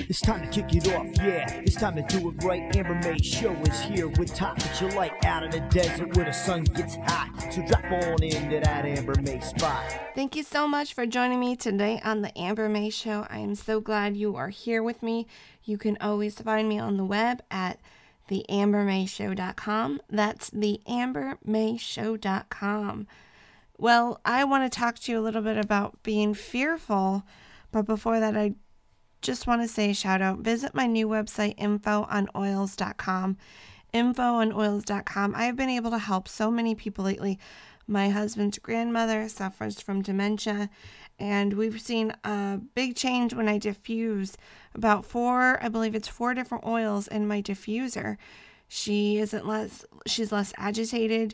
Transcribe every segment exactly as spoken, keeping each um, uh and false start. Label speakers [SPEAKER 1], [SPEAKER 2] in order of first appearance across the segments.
[SPEAKER 1] It's time to kick it off, yeah. It's time to do it right. Amber May Show is here with topics you like, out in the desert where the sun gets hot. So drop on into that Amber May spot.
[SPEAKER 2] Thank you so much for joining me today on the Amber May Show. I am so glad you are here with me. You can always find me on the web at the amber may show dot com. That's the amber may show dot com. Well, I want to talk to you a little bit about being fearful, but before that, I just want to say a shout out. Visit my new website, info on oils dot com. info on oils dot com. I've been able to help so many people lately. My husband's grandmother suffers from dementia, and we've seen a big change when I diffuse about four, I believe it's four different oils in my diffuser. She isn't less, she's less agitated.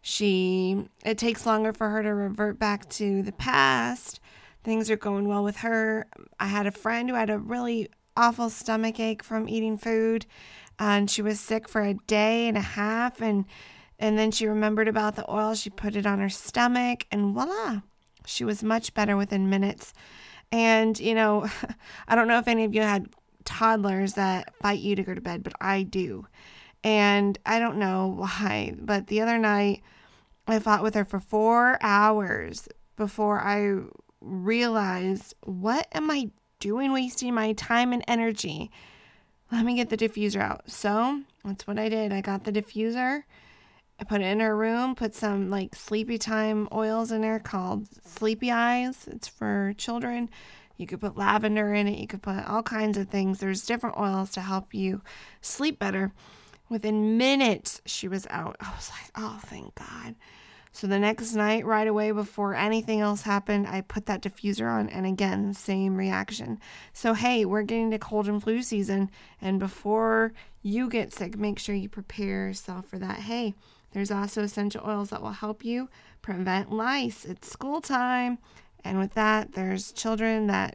[SPEAKER 2] She, it takes longer for her to revert back to the past. Things are going well with her. I had a friend who had a really awful stomach ache from eating food, and she was sick for a day and a half, and and then she remembered about the oil. She put it on her stomach, and voila, she was much better within minutes. And, you know, I don't know if any of you had toddlers that fight you to go to bed, but I do. And I don't know why, but the other night I fought with her for four hours before I realized, what am I doing wasting my time and energy? Let me get the diffuser out. So that's what I did. I got the diffuser. I put it in her room, put some like sleepy time oils in there called Sleepy Eyes. It's for children. You could put lavender in it. You could put all kinds of things. There's different oils to help you sleep better. Within minutes, she was out. I was like, oh, thank God. So the next night, right away, before anything else happened, I put that diffuser on, and again, same reaction. So, hey, we're getting to cold and flu season, and before you get sick, make sure you prepare yourself for that. Hey, there's also essential oils that will help you prevent lice. It's school time, and with that, there's children that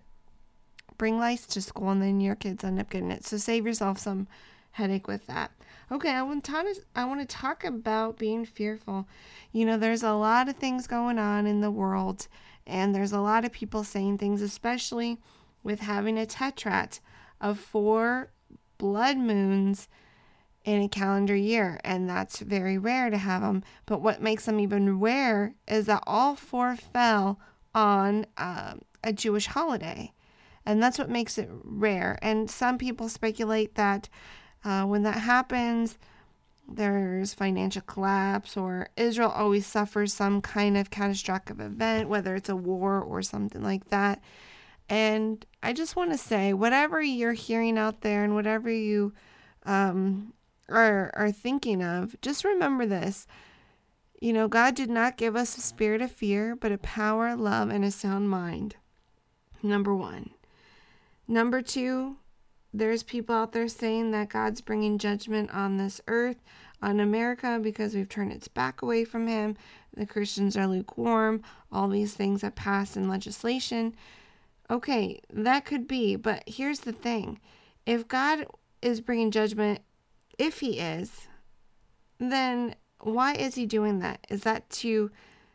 [SPEAKER 2] bring lice to school, and then your kids end up getting it. So save yourself some headache with that. Okay, I want to I want to talk about being fearful. You know, there's a lot of things going on in the world, and there's a lot of people saying things, especially with having a tetrat of four blood moons in a calendar year, and that's very rare to have them. But what makes them even rare is that all four fell on um, a Jewish holiday, and that's what makes it rare. And some people speculate that Uh, when that happens, there's financial collapse, or Israel always suffers some kind of catastrophic event, whether it's a war or something like that. And I just want to say, whatever you're hearing out there and whatever you um, are, are thinking of, just remember this. You know, God did not give us a spirit of fear, but a power, love, and a sound mind. Number one. Number two, there's people out there saying that God's bringing judgment on this earth, on America, because we've turned its back away from him. The Christians are lukewarm, all these things that pass in legislation. Okay, that could be, but here's the thing. If God is bringing judgment, if he is, then why is he doing that? Is that to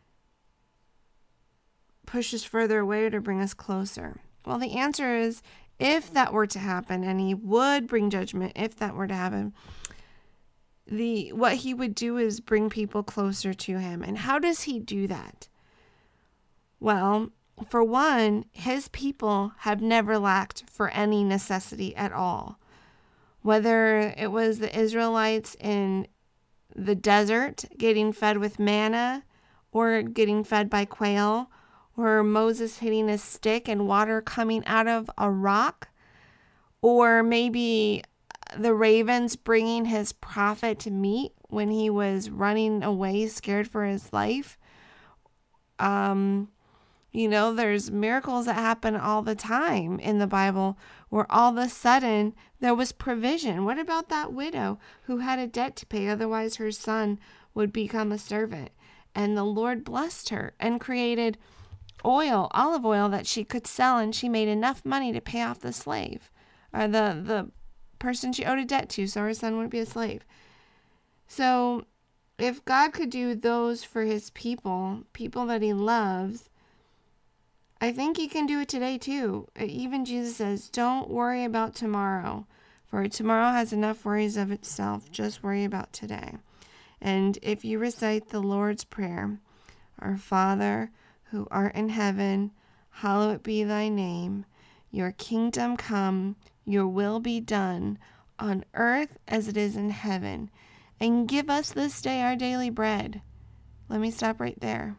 [SPEAKER 2] push us further away or to bring us closer? Well, the answer is, if that were to happen, and he would bring judgment, if that were to happen, the what he would do is bring people closer to him. And how does he do that? Well, for one, his people have never lacked for any necessity at all. Whether it was the Israelites in the desert getting fed with manna, or getting fed by quail, or Moses hitting a stick and water coming out of a rock, or maybe the ravens bringing his prophet to meat when he was running away scared for his life. Um, you know, there's miracles that happen all the time in the Bible where all of a sudden there was provision. What about that widow who had a debt to pay? Otherwise her son would become a servant. And the Lord blessed her and created oil, olive oil, that she could sell, and she made enough money to pay off the slave, or the the person she owed a debt to, so her son wouldn't be a slave. So if God could do those for his people, people that he loves, I think you can do it today too. Even Jesus says, don't worry about tomorrow, for tomorrow has enough worries of itself. Just worry about today. And if you recite the Lord's Prayer, Our Father, who art in heaven, hallowed be thy name. Your kingdom come, your will be done, on earth as it is in heaven. And give us this day our daily bread. Let me stop right there.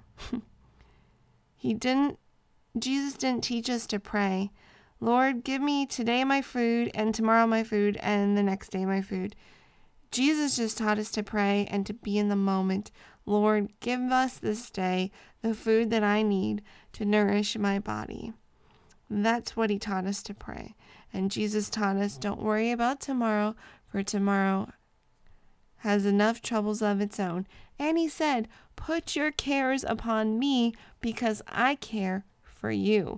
[SPEAKER 2] He didn't, Jesus didn't teach us to pray, Lord, give me today my food, and tomorrow my food, and the next day my food. Jesus just taught us to pray and to be in the moment. Lord, give us this day the food that I need to nourish my body. That's what he taught us to pray. And Jesus taught us, don't worry about tomorrow, for tomorrow has enough troubles of its own. And he said, put your cares upon me because I care for you.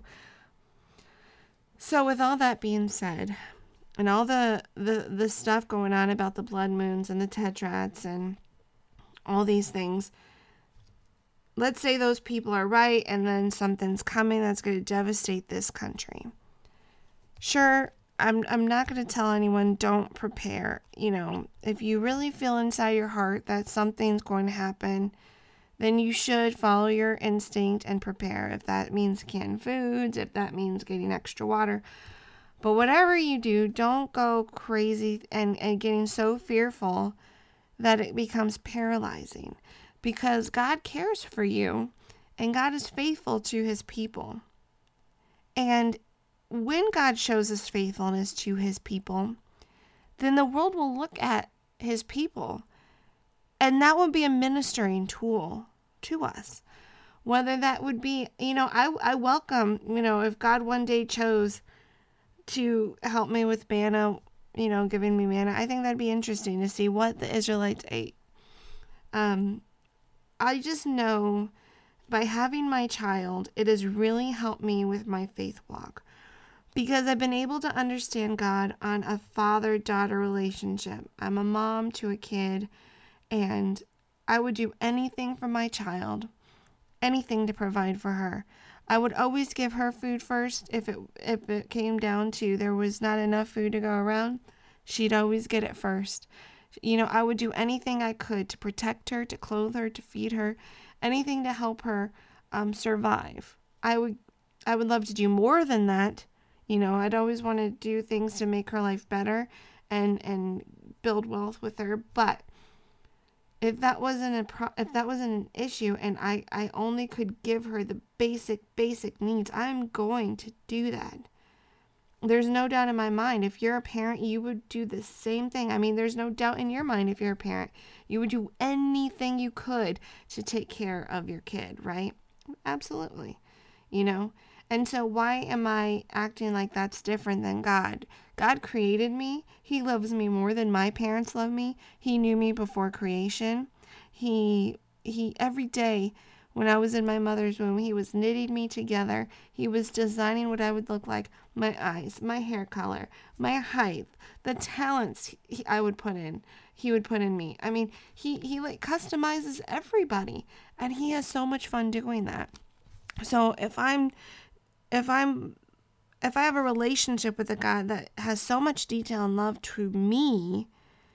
[SPEAKER 2] So with all that being said, and all the, the, the stuff going on about the blood moons and the tetrads and all these things, let's say those people are right and then something's coming that's going to devastate this country. Sure, I'm I'm not going to tell anyone don't prepare. You know, if you really feel inside your heart that something's going to happen, then you should follow your instinct and prepare. If that means canned foods, if that means getting extra water. But whatever you do, don't go crazy and, and getting so fearful that it becomes paralyzing. Because God cares for you and God is faithful to his people. And when God shows his faithfulness to his people, then the world will look at his people, and that would be a ministering tool to us. Whether that would be, you know, I, I welcome, you know, if God one day chose to help me with manna, you know, giving me manna, I think that'd be interesting to see what the Israelites ate. Um, I just know by having my child, it has really helped me with my faith walk. Because I've been able to understand God on a father-daughter relationship. I'm a mom to a kid, and I would do anything for my child, anything to provide for her. I would always give her food first. If it if it came down to there was not enough food to go around, she'd always get it first. You know, I would do anything I could to protect her, to clothe her, to feed her, anything to help her um, survive. I would I would love to do more than that. You know, I'd always want to do things to make her life better and and build wealth with her. But if that wasn't a pro- if that wasn't an issue, and I, I only could give her the basic basic needs, I'm going to do that. There's no doubt in my mind. If you're a parent, you would do the same thing. I mean, there's no doubt in your mind if you're a parent. You would do anything you could to take care of your kid, right? Absolutely. You know? And so why am I acting like that's different than God? God created me. He loves me more than my parents love me. He knew me before creation. He, he, every day when I was in my mother's womb, he was knitting me together. He was designing what I would look like, my eyes, my hair color, my height, the talents he, I would put in, he would put in me. I mean, he, he like customizes everybody, and he has so much fun doing that. So if I'm, if I'm, if I have a relationship with a God that has so much detail and love to me,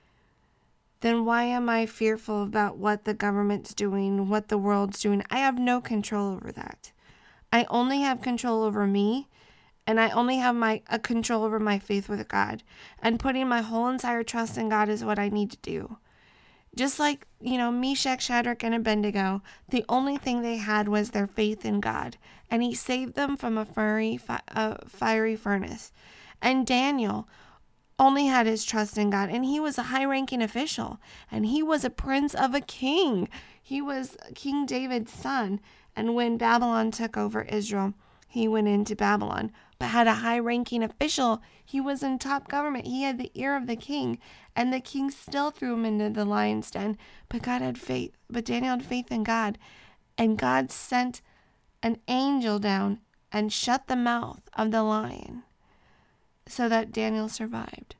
[SPEAKER 2] then why am I fearful about what the government's doing, what the world's doing? I have no control over that. I only have control over me, and I only have my a control over my faith with God. And putting my whole entire trust in God is what I need to do. Just like, you know, Meshach, Shadrach, and Abednego, the only thing they had was their faith in God. And he saved them from a fiery, fi- a fiery furnace. And Daniel only had his trust in God, and he was a high-ranking official, and he was a prince of a king. He was King David's son, and when Babylon took over Israel, he went into Babylon, but had a high-ranking official. He was in top government. He had the ear of the king, and the king still threw him into the lion's den, but God had faith, but Daniel had faith in God, and God sent an angel down and shut the mouth of the lion, so that Daniel survived.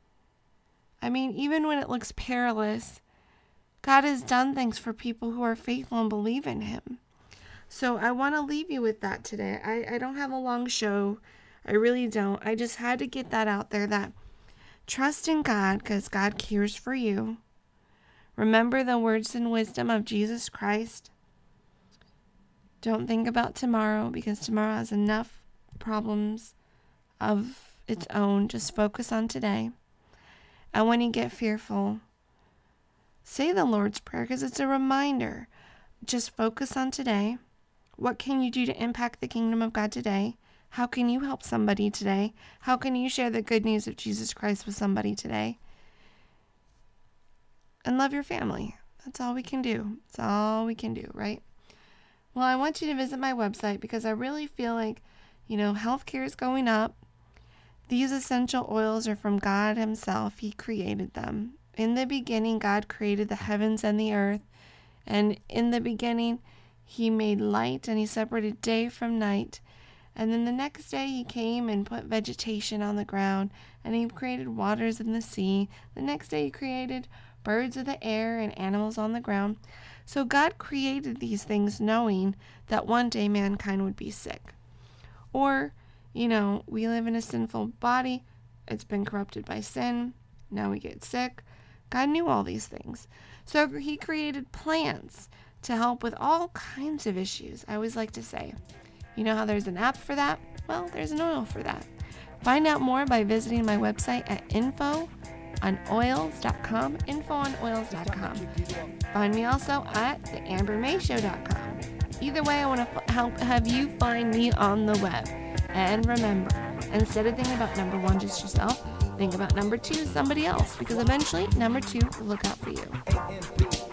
[SPEAKER 2] I mean, even when it looks perilous, God has done things for people who are faithful and believe in him. So I want to leave you with that today. I, I don't have a long show. I really don't. I just had to get that out there, that trust in God because God cares for you. Remember the words and wisdom of Jesus Christ. Don't think about tomorrow because tomorrow has enough problems of its own. Just focus on today. And when you get fearful, say the Lord's Prayer because it's a reminder. Just focus on today. What can you do to impact the kingdom of God today? How can you help somebody today? How can you share the good news of Jesus Christ with somebody today? And love your family. That's all we can do. That's all we can do, right? Well, I want you to visit my website because I really feel like, you know, healthcare is going up. These essential oils are from God himself. He created them. In the beginning, God created the heavens and the earth. And in the beginning, he made light and he separated day from night. And then the next day he came and put vegetation on the ground and he created waters in the sea. The next day he created birds of the air and animals on the ground. So God created these things knowing that one day mankind would be sick. Or, you know, we live in a sinful body. It's been corrupted by sin. Now we get sick. God knew all these things. So he created plants to help with all kinds of issues. I always like to say, you know how there's an app for that? Well, there's an oil for that. Find out more by visiting my website at info on oils dot com, info on oils dot com. Find me also at the amber may show dot com. Either way, I want to f- help have you find me on the web. And remember, instead of thinking about number one, just yourself, think about number two, somebody else, because eventually number two will look out for you.